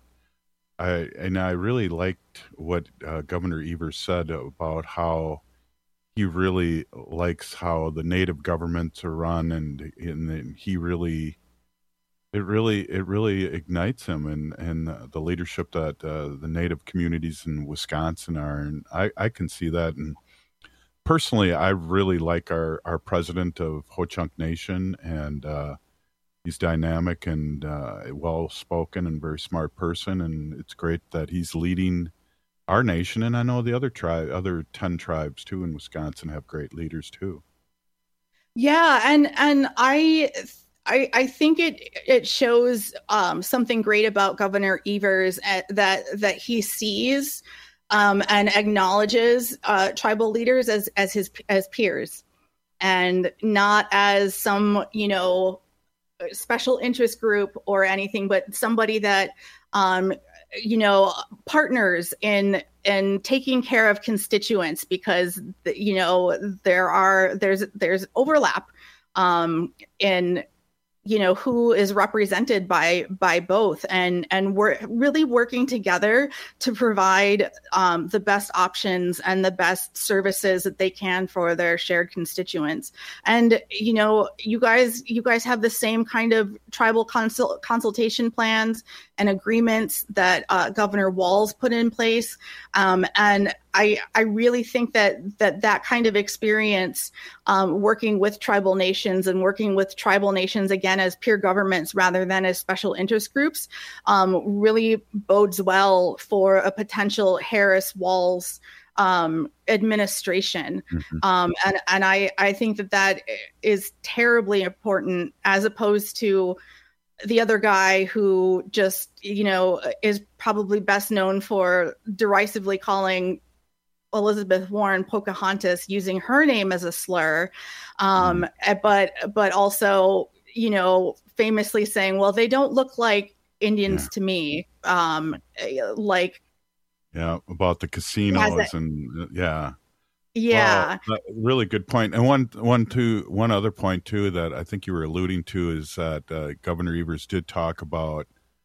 I and I really liked what uh, Governor Evers said about how he really likes how the native governments are run, and and he really, it really it really ignites him, and and the leadership that uh, the native communities in Wisconsin are, and I I can see that. And personally, I really like our, our president of Ho-Chunk Nation, and uh, he's dynamic and uh, well-spoken and very smart person, and it's great that he's leading our nation. And I know the other tribe, other ten tribes too in Wisconsin have great leaders too. Yeah, and and I I, I think it it shows um, something great about Governor Evers, uh, that that he sees um, and acknowledges uh, tribal leaders as as his as peers, and not as some, you know, special interest group or anything, but somebody that um, you know, partners in in taking care of constituents, because you know there are there's there's overlap um, in you know who is represented by by both, and and we're really working together to provide um, the best options and the best services that they can for their shared constituents. And you know you guys you guys have the same kind of tribal consult, consultation plans and agreements that uh, Governor Walz put in place, um, and I, I really think that that, that kind of experience um, working with tribal nations and working with tribal nations, again, as peer governments rather than as special interest groups, um, really bodes well for a potential Harris-Walz um, administration. Mm-hmm. Um, and and I, I think that that is terribly important, as opposed to the other guy who just, you know, is probably best known for derisively calling Elizabeth Warren Pocahontas, using her name as a slur, um, mm. but but also, you know, famously saying, well, they don't look like Indians yeah. to me, um, like yeah, about the casinos and yeah. Yeah, well, really good point. And one, one, two, one other point too that I think you were alluding to is that uh, Governor Evers did talk about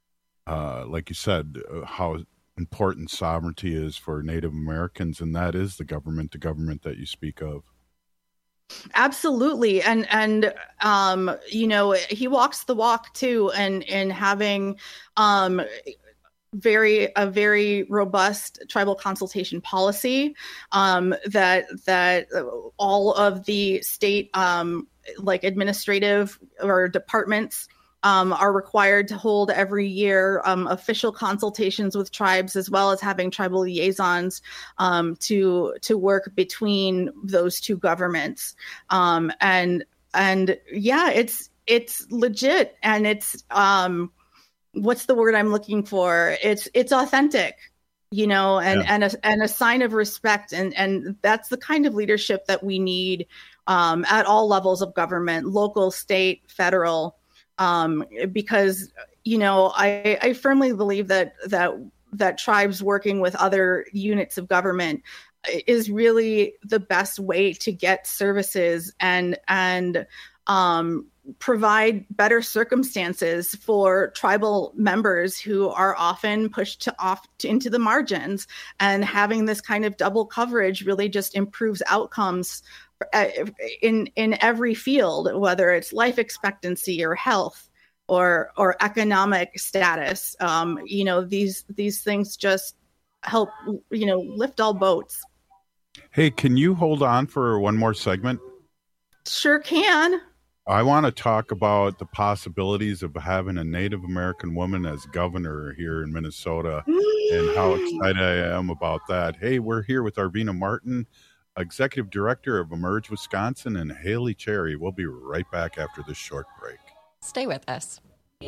uh, like you said, uh, how important sovereignty is for Native Americans, and that is the government to government that you speak of. Absolutely. And, and, um, you know, he walks the walk too, and, and having, um, very, a very robust tribal consultation policy, um, that, that all of the state, um, like administrative or departments, Um, are required to hold every year um, official consultations with tribes, as well as having tribal liaisons um, to to work between those two governments. Um, and and yeah, it's it's legit, and it's um, what's the word I'm looking for? It's it's authentic, you know, and yeah. and a, and a sign of respect, and and that's the kind of leadership that we need um, at all levels of government, local, state, federal. Um, because, you know, I, I firmly believe that that that tribes working with other units of government is really the best way to get services and and um, provide better circumstances for tribal members who are often pushed to off to, into the margins. And having this kind of double coverage really just improves outcomes in in every field, whether it's life expectancy or health or or economic status. Um, you know, these these things just help, you know, lift all boats. Hey, can you hold on for one more segment? Sure can. I want to talk about the possibilities of having a Native American woman as governor here in Minnesota and how excited I am about that. Hey, we're here with Arvina Martin, Executive Director of Emerge Wisconsin, and Haley Cherry. We'll be right back after this short break. Stay with us.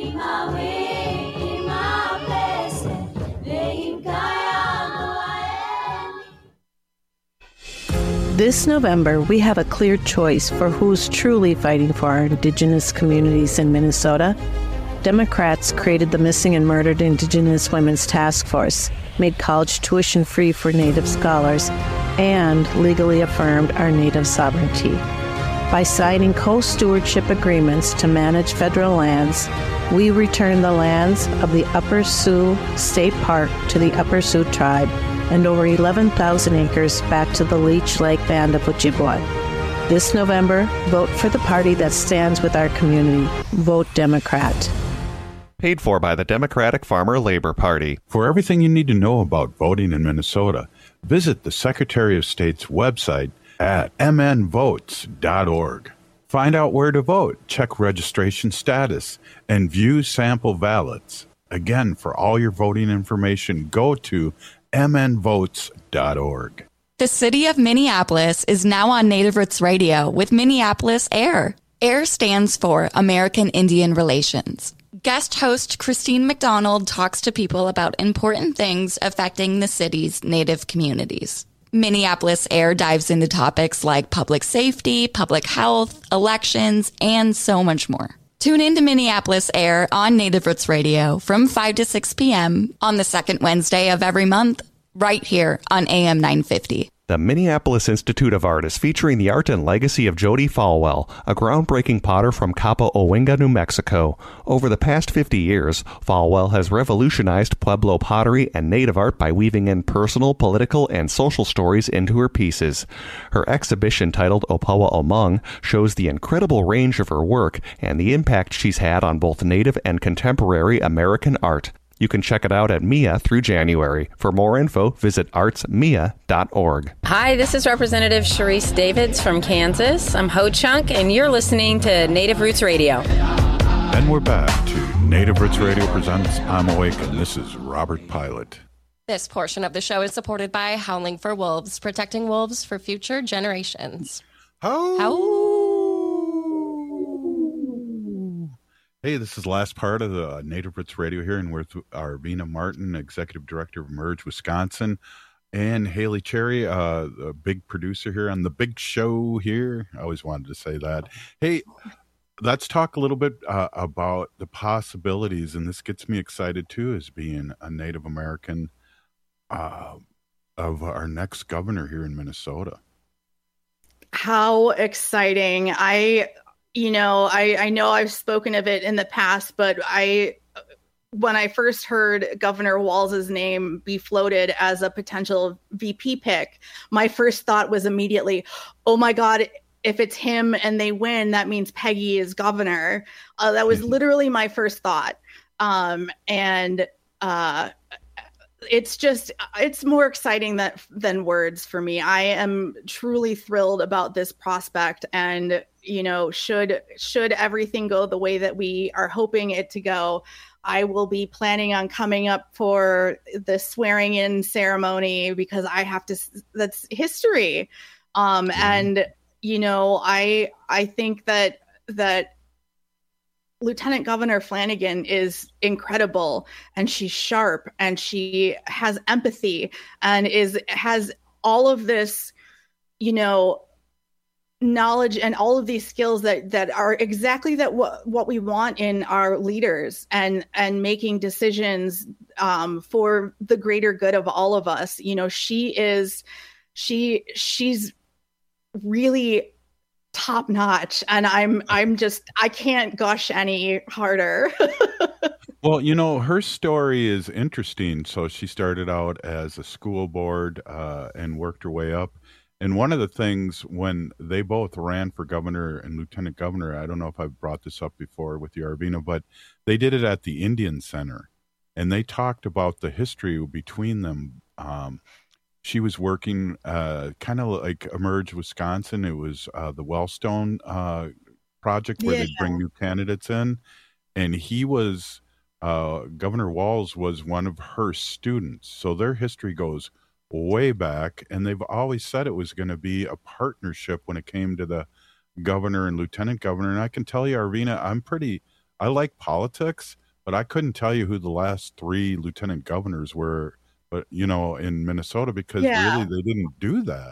This November, we have a clear choice for who's truly fighting for our Indigenous communities in Minnesota. Democrats created the Missing and Murdered Indigenous Women's Task Force, made college tuition free for Native scholars, and legally affirmed our Native sovereignty. By signing co-stewardship agreements to manage federal lands, we return the lands of the Upper Sioux State Park to the Upper Sioux Tribe and over eleven thousand acres back to the Leech Lake Band of Ojibwa. This November, vote for the party that stands with our community. Vote Democrat. Paid for by the Democratic Farmer Labor Party. For everything you need to know about voting in Minnesota, visit the Secretary of State's website at m n votes dot org. Find out where to vote, check registration status, and view sample ballots. Again, for all your voting information, go to m n votes dot org. The city of Minneapolis is now on Native Roots Radio with Minneapolis AIR. AIR stands for American Indian Relations. Guest host Christine McDonald talks to people about important things affecting the city's Native communities. Minneapolis AIR dives into topics like public safety, public health, elections, and so much more. Tune in to Minneapolis AIR on Native Roots Radio from five to six p.m. on the second Wednesday of every month, right here on A M nine fifty. The Minneapolis Institute of Art is featuring the art and legacy of Jody Falwell, a groundbreaking potter from Cabo Owinga, New Mexico. Over the past fifty years, Falwell has revolutionized Pueblo pottery and native art by weaving in personal, political, and social stories into her pieces. Her exhibition titled Opawa Omung shows the incredible range of her work and the impact she's had on both native and contemporary American art. You can check it out at M I A through January. For more info, visit arts mia dot org. Hi, this is Representative Sharice Davids from Kansas. I'm Ho Chunk, and you're listening to Native Roots Radio. And we're back to Native Roots Radio presents I'm Awake, and this is Robert Pilot. This portion of the show is supported by Howling for Wolves, protecting wolves for future generations. How? How? Hey, this is the last part of the Native Roots Radio here, and we're with Arvina Martin, Executive Director of Emerge Wisconsin, and Haley Cherry, uh, a big producer here on the big show here. I always wanted to say that. Hey, let's talk a little bit uh, about the possibilities, and this gets me excited too, as being a Native American, uh, of our next governor here in Minnesota. How exciting. I... You know, I, I know I've spoken of it in the past, but I when I first heard Governor Walz's name be floated as a potential V P pick, my first thought was immediately, oh my God, if it's him and they win, that means Peggy is governor. Uh, that was literally my first thought. Um, and uh, it's just, it's more exciting that, than words for me. I am truly thrilled about this prospect. And, you know, should, should everything go the way that we are hoping it to go, I will be planning on coming up for the swearing in ceremony because I have to, that's history. Um, mm-hmm. And, you know, I, I think that, that Lieutenant Governor Flanagan is incredible, and she's sharp, and she has empathy, and is has all of this, you know, knowledge and all of these skills that that are exactly that what what we want in our leaders, and and making decisions um, for the greater good of all of us. You know, she is she she's really top notch, and I'm I'm just I can't gush any harder. Well, you know, her story is interesting. So she started out as a school board uh, and worked her way up. And one of the things when they both ran for governor and lieutenant governor, I don't know if I've brought this up before with you, Arvina, but they did it at the Indian Center, and they talked about the history between them. Um, She was working uh, kind of like Emerge Wisconsin. It was uh, the Wellstone uh, project where Yeah. they'd bring new candidates in. And he was, uh, Governor Walz was one of her students. So their history goes way back. And they've always said it was going to be a partnership when it came to the governor and lieutenant governor. And I can tell you, Arvina, I'm pretty, I like politics, but I couldn't tell you who the last three lieutenant governors were. But, you know, in Minnesota, because Yeah. really they didn't do that.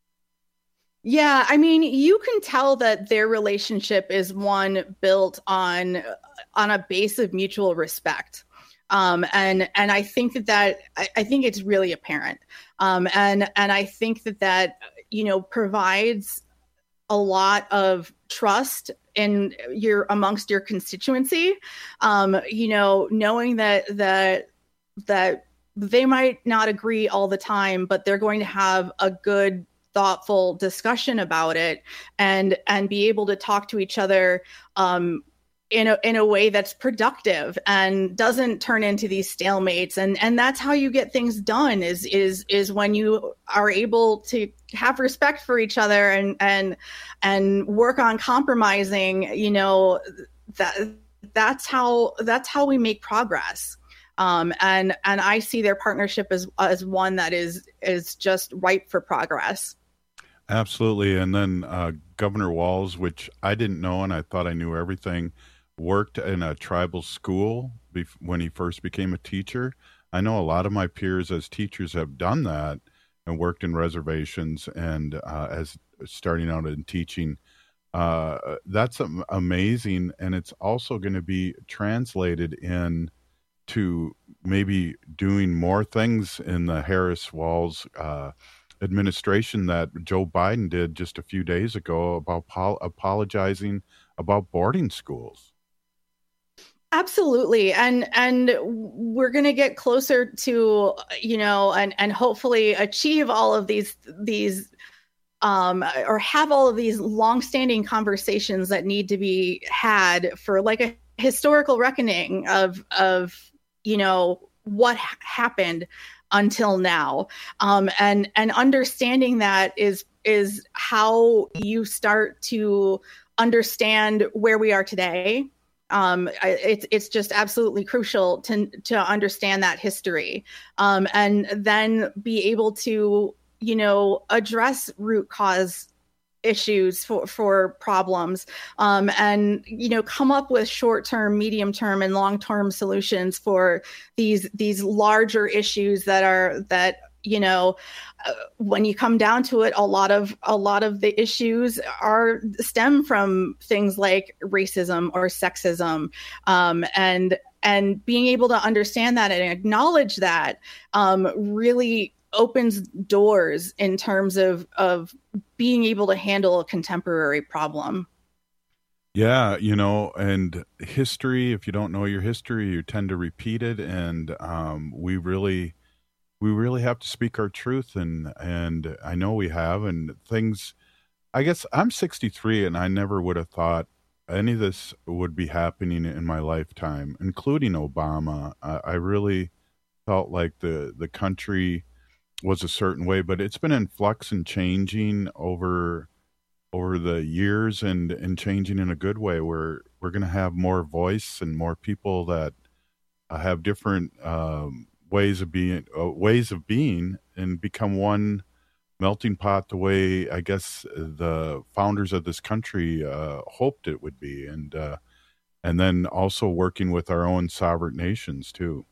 Yeah, I mean, you can tell that their relationship is one built on on a base of mutual respect. Um, and and I think that that I, I think it's really apparent. Um, and and I think that that, you know, provides a lot of trust in your amongst your constituency. Um, you know, knowing that that that they might not agree all the time, but they're going to have a good, thoughtful discussion about it, and and be able to talk to each other um, in a in a way that's productive and doesn't turn into these stalemates. And and that's how you get things done. Is is is when you are able to have respect for each other and and and work on compromising. You know, that that's how that's how we make progress. Um, and and I see their partnership as as one that is is just ripe for progress. Absolutely. And then uh, Governor Walz, which I didn't know, and I thought I knew everything, worked in a tribal school bef- when he first became a teacher. I know a lot of my peers as teachers have done that and worked in reservations and uh, as starting out in teaching. Uh, that's am- amazing. And it's also going to be translated in to maybe doing more things in the Harris-Walz uh, administration that Joe Biden did just a few days ago about pol- apologizing about boarding schools. Absolutely. And and we're going to get closer to, you know, and, and hopefully achieve all of these these um, or have all of these longstanding conversations that need to be had for like a historical reckoning of of you know, what ha- happened until now. Um, and, and understanding that is, is how you start to understand where we are today. Um, I, it's, it's just absolutely crucial to, to understand that history. Um, and then be able to, you know, address root cause issues for, for problems, um, and, you know, come up with short-term, medium-term, and long-term solutions for these, these larger issues that are, that, you know, uh, when you come down to it, a lot of, a lot of the issues are stem from things like racism or sexism, um, and, and being able to understand that and acknowledge that, um, really opens doors in terms of, of being able to handle a contemporary problem. Yeah, you know, and history, if you don't know your history, you tend to repeat it. And um, we really, we really have to speak our truth. And, and I know we have, and things, I guess I'm sixty-three and I never would have thought any of this would be happening in my lifetime, including Obama. I, I really felt like the, the country was a certain way, but it's been in flux and changing over over the years, and, and changing in a good way, where we're going to have more voice and more people that uh, have different um, ways of being, uh, ways of being, and become one melting pot, the way I guess the founders of this country uh, hoped it would be, and uh, and then also working with our own sovereign nations too.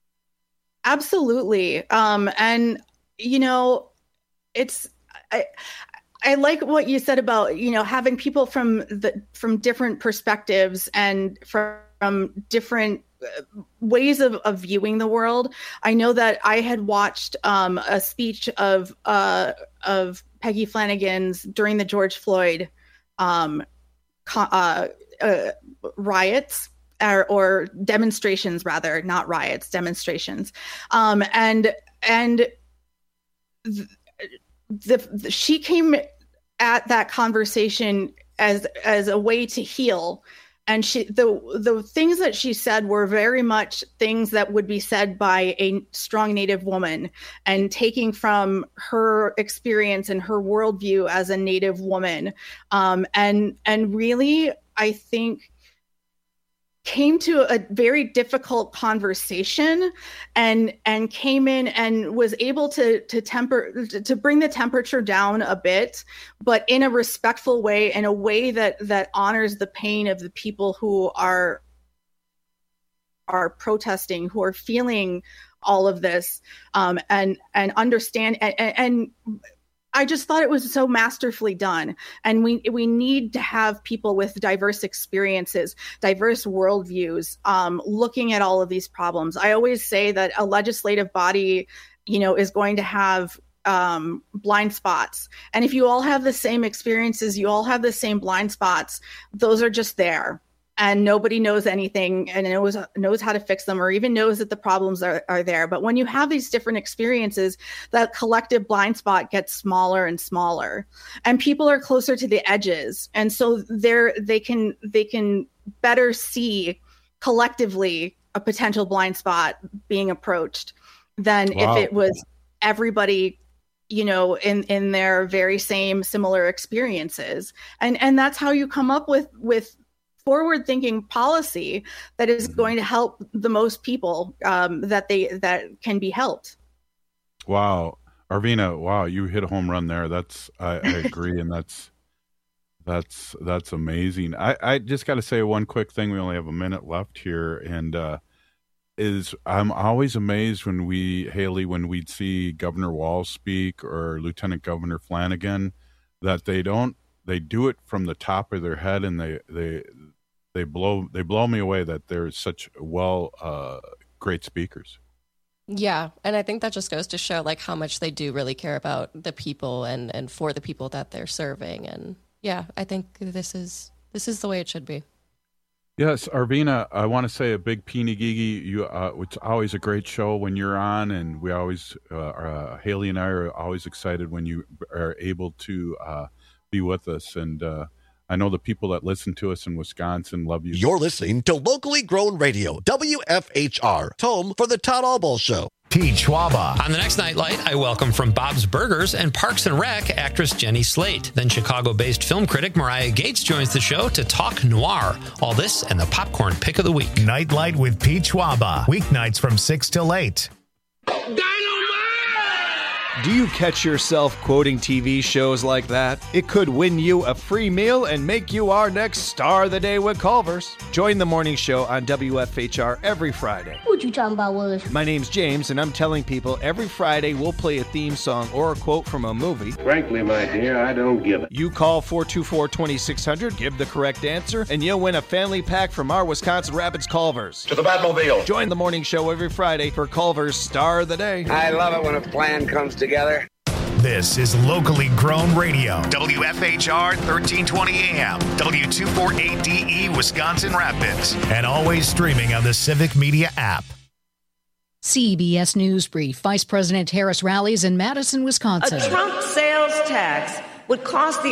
Absolutely, um, and you know, it's I. I like what you said about, you know, having people from the from different perspectives and from, from different ways of, of viewing the world. I know that I had watched um, a speech of uh, of Peggy Flanagan's during the George Floyd um, co- uh, uh, riots. Or, or demonstrations, rather, not riots, demonstrations, um, and and th- the, the she came at that conversation as as a way to heal, and she the the things that she said were very much things that would be said by a strong Native woman, and taking from her experience and her worldview as a Native woman, um, and and really, I think, came to a very difficult conversation, and and came in and was able to to temper to bring the temperature down a bit, but in a respectful way, in a way that that honors the pain of the people who are are protesting, who are feeling all of this, um, and and understand and, and I just thought it was so masterfully done. And we we need to have people with diverse experiences, diverse worldviews, um, looking at all of these problems. I always say that a legislative body, you know, is going to have um, blind spots. And if you all have the same experiences, you all have the same blind spots, those are just there. And nobody knows anything and knows knows how to fix them, or even knows that the problems are, are there. But when you have these different experiences, that collective blind spot gets smaller and smaller, and people are closer to the edges, and so they're they can they can better see collectively a potential blind spot being approached than wow. if it was everybody, you know, in in their very same similar experiences. And and that's how you come up with with forward-thinking policy that is going to help the most people um, that they that can be helped. Wow, Arvina, wow, you hit a home run there. That's I, I agree, and that's that's that's amazing. I, I just got to say one quick thing. We only have a minute left here, and uh, is I'm always amazed when we Haley when we'd see Governor Walz speak or Lieutenant Governor Flanagan, that they don't they do it from the top of their head, and they they. They blow they blow me away that they're such well uh, great speakers. Yeah, and I think that just goes to show like how much they do really care about the people and, and for the people that they're serving. And yeah, I think this is this is the way it should be. Yes, Arvina, I want to say a big peeny gigi. You, uh, it's always a great show when you're on, and we always uh, uh, Haley and I are always excited when you are able to uh, be with us. And uh, I know the people that listen to us in Wisconsin love you. You're listening to locally grown radio, W F H R, home for the Todd Albaugh Show. Pete Schwaba. On the next Nightlight, I welcome from Bob's Burgers and Parks and Rec actress Jenny Slate. Then Chicago-based film critic Mariah Gates joins the show to talk noir. All this and the popcorn pick of the week. Nightlight with Pete Schwaba. Weeknights from six till eight. Do you catch yourself quoting T V shows like that? It could win you a free meal and make you our next star of the day with Culver's. Join the morning show on W F H R every Friday. What you talking about, Willis? My name's James, and I'm telling people every Friday we'll play a theme song or a quote from a movie. Frankly, my dear, I don't give it. You call four two four, two six zero zero, give the correct answer, and you'll win a family pack from our Wisconsin Rapids Culver's. To the Batmobile. Join the morning show every Friday for Culver's Star of the Day. I love it when a plan comes together. This is locally grown radio. W F H R thirteen twenty A M, W two forty-eight D E, Wisconsin Rapids, and always streaming on the Civic Media app. C B S News Brief. Vice President Harris rallies in Madison, Wisconsin. A Trump sales tax would cost the